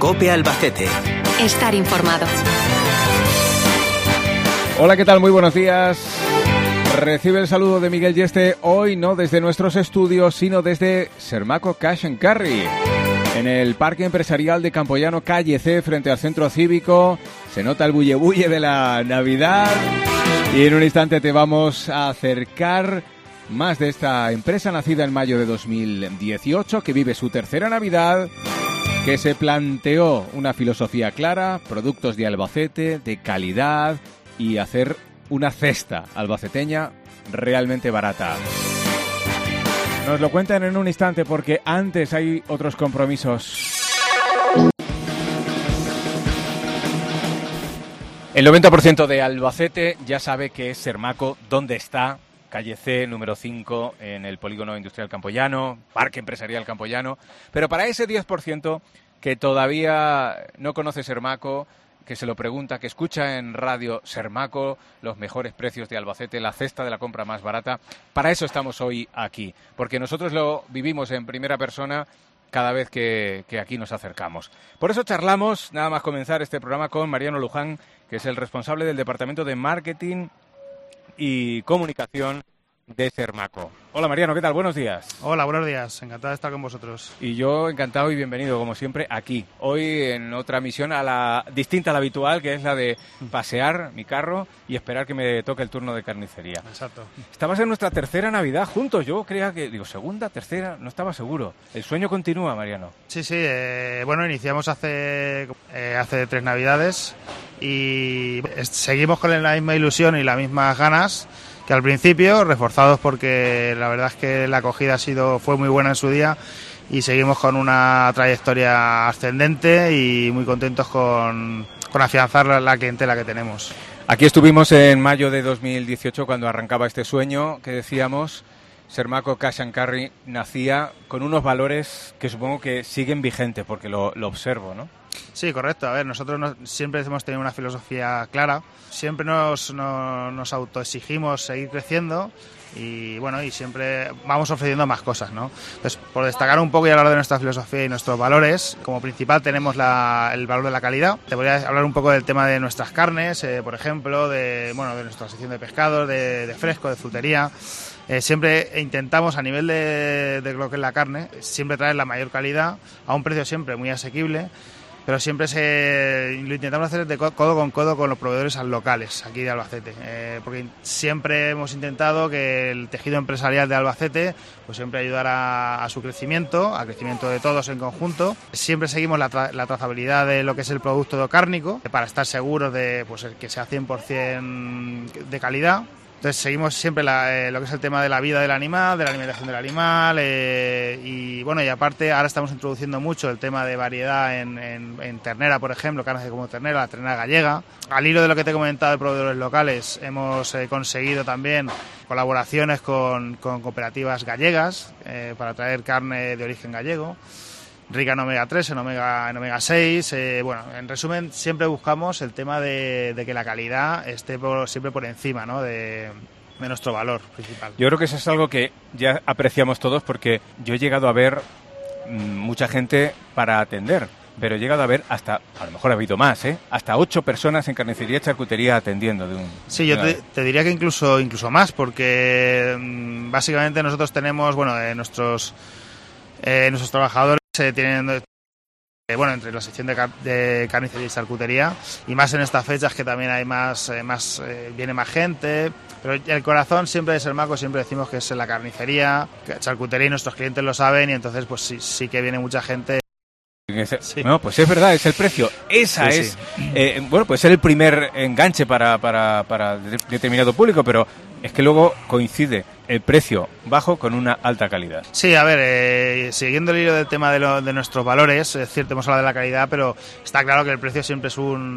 COPE Albacete. Estar informado. Hola, ¿qué tal? Muy buenos días. Recibe el saludo de Miguel Yeste, hoy no desde nuestros estudios, sino desde Sermaco Cash & Carry, en el Parque Empresarial de Campoyano, calle C, frente al Centro Cívico. Se nota el bulle-bulle de la Navidad y en un instante te vamos a acercar más de esta empresa nacida en mayo de 2018, que vive su tercera Navidad, que se planteó una filosofía clara, productos de Albacete, de calidad y hacer una cesta albaceteña realmente barata. Nos lo cuentan en un instante porque antes hay otros compromisos. El 90% de Albacete ya sabe que es Sermaco, dónde está, calle C, número 5, en el Polígono Industrial Campoyano, Parque Empresarial Campoyano. Pero para ese 10% que todavía no conoce Sermaco, que se lo pregunta, que escucha en radio Sermaco, los mejores precios de Albacete, la cesta de la compra más barata. Para eso estamos hoy aquí, porque nosotros lo vivimos en primera persona cada vez que aquí nos acercamos. Por eso charlamos, nada más comenzar este programa, con Mariano Luján, que es el responsable del Departamento de Marketing y Comunicación de Sermaco. Hola Mariano, ¿qué tal? Buenos días. Hola, buenos días. Encantado de estar con vosotros. Y yo encantado y bienvenido, como siempre, aquí. Hoy en otra misión distinta a la habitual, que es la de pasear mi carro y esperar que me toque el turno de carnicería. Exacto. Estabas en nuestra tercera Navidad juntos. Yo creía que, segunda, tercera, no estaba seguro. ¿El sueño continúa, Mariano? Sí. Bueno, iniciamos hace 3 Navidades y seguimos con la misma ilusión y las mismas ganas que al principio, reforzados porque la verdad es que la acogida fue muy buena en su día y seguimos con una trayectoria ascendente y muy contentos con afianzar la clientela que tenemos. Aquí estuvimos en mayo de 2018 cuando arrancaba este sueño que decíamos. Sermaco Cash & Carry nacía con unos valores que supongo que siguen vigentes porque lo observo, ¿no? Sí, correcto. A ver, nosotros siempre hemos tenido una filosofía clara, siempre nos autoexigimos seguir creciendo y bueno, y siempre vamos ofreciendo más cosas, ¿no? Entonces, por destacar un poco y hablar de nuestra filosofía y nuestros valores, como principal tenemos el valor de la calidad. Te voy a hablar un poco del tema de nuestras carnes, por ejemplo, de nuestra sección de pescados, de fresco, de frutería. Siempre intentamos, a nivel de lo que es la carne, siempre traer la mayor calidad a un precio siempre muy asequible, pero siempre lo intentamos hacer de codo con codo con los proveedores locales aquí de Albacete, porque siempre hemos intentado que el tejido empresarial de Albacete pues siempre ayudara a su crecimiento, al crecimiento de todos en conjunto. Siempre seguimos la trazabilidad de lo que es el producto cárnico para estar seguros de que sea 100% de calidad. Entonces seguimos siempre lo que es el tema de la vida del animal, de la alimentación del animal y aparte ahora estamos introduciendo mucho el tema de variedad en ternera, por ejemplo, carnes como ternera, la ternera gallega. Al hilo de lo que te he comentado de proveedores locales, hemos conseguido también colaboraciones con cooperativas gallegas para traer carne de origen gallego, rica en omega 3, en omega 6. En resumen, siempre buscamos el tema de que la calidad esté siempre por encima, ¿no?, de nuestro valor principal. Yo creo que eso es algo que ya apreciamos todos porque yo he llegado a ver mucha gente para atender, pero he llegado a ver a lo mejor ha habido más, hasta 8 personas en carnicería y charcutería atendiendo. Sí, yo te diría que incluso más, porque básicamente nosotros tenemos, nuestros trabajadores tienen entre la sección de carnicería y charcutería, y más en estas fechas que también hay viene más gente, pero el corazón siempre de Sermaco siempre decimos que es la carnicería, charcutería, y nuestros clientes lo saben, y entonces pues sí que viene mucha gente. Sí. No, pues es verdad, es el precio. Esa sí, es, sí. Puede ser el primer enganche para determinado público, pero es que luego coincide el precio bajo con una alta calidad. Sí, a ver, siguiendo el hilo del tema de nuestros valores, es cierto, hemos hablado de la calidad, pero está claro que el precio siempre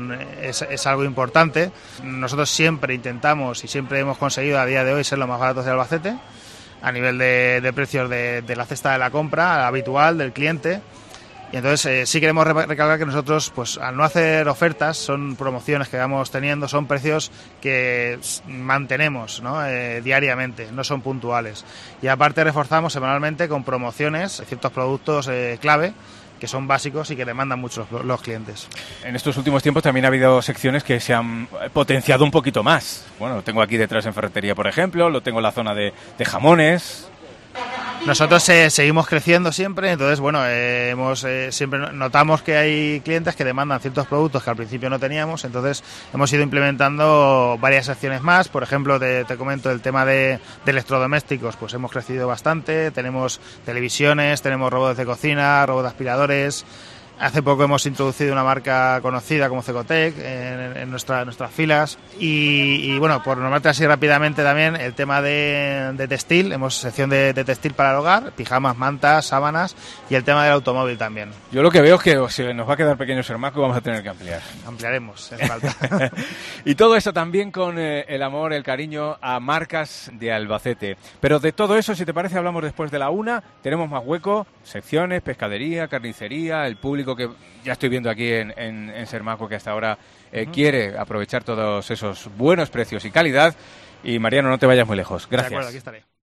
es algo importante. Nosotros siempre intentamos y siempre hemos conseguido a día de hoy ser los más baratos de Albacete, a nivel de precios de la cesta de la compra habitual del cliente. Y entonces sí queremos recalcar que nosotros, pues al no hacer ofertas, son promociones que vamos teniendo, son precios que mantenemos, ¿no?, diariamente, no son puntuales. Y aparte reforzamos semanalmente con promociones ciertos productos clave son básicos y que demandan mucho los clientes. En estos últimos tiempos también ha habido secciones que se han potenciado un poquito más. Bueno, lo tengo aquí detrás en ferretería, por ejemplo, lo tengo en la zona de jamones. Nosotros seguimos creciendo siempre, entonces bueno, siempre notamos que hay clientes que demandan ciertos productos que al principio no teníamos, entonces hemos ido implementando varias secciones más. Por ejemplo, te comento el tema de electrodomésticos, pues hemos crecido bastante, tenemos televisiones, tenemos robots de cocina, robots de aspiradores. Hace poco hemos introducido una marca conocida como Cecotec en nuestras filas y bueno, por nombrarte así rápidamente también el tema de textil, hemos sección de textil para el hogar, pijamas, mantas, sábanas y el tema del automóvil también. Yo lo que veo es que si nos va a quedar pequeño Sermaco vamos a tener que ampliar. Ampliaremos, hace falta. Y todo eso también con el amor, el cariño a marcas de Albacete. Pero de todo eso, si te parece, hablamos después de la 1, tenemos más hueco, secciones, pescadería, carnicería, el público que ya estoy viendo aquí en Sermaco que hasta ahora quiere aprovechar todos esos buenos precios y calidad. Y Mariano, no te vayas muy lejos. Gracias. De acuerdo, aquí estaré.